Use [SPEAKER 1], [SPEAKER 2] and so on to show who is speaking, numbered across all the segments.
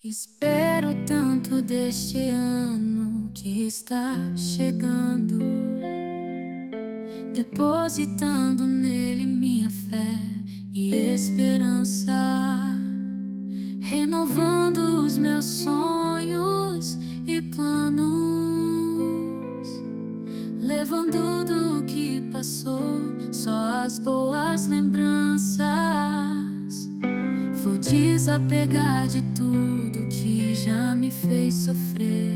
[SPEAKER 1] Espero tanto deste ano que está chegando, depositando nele minha fé e esperança, renovando os meus sonhos e planos, levando do que passou só as boas lembranças. Vou desapegar de tudo que já me fez sofrer,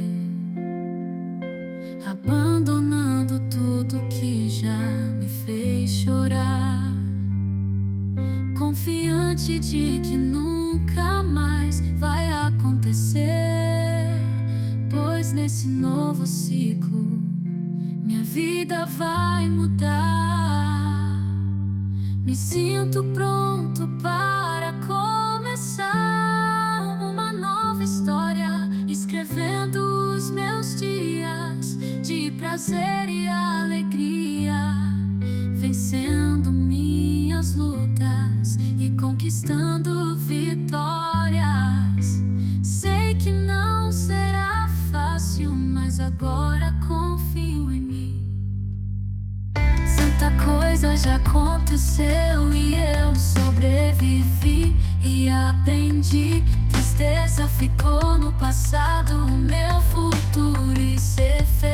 [SPEAKER 1] abandonando tudo que já me fez chorar, confiante de que nunca mais vai acontecer, pois nesse novo ciclo minha vida vai mudar. Me sinto pronto para começar uma nova história, escrevendo os meus dias de prazer e alegria, vencendo minhas lutas e conquistando vitórias. Sei que não será fácil, mas agora confio em mim. Tanta coisa já aconteceu e eu sobrevivi e aprendi. Tristeza ficou no passado, o meu futuro e ser feliz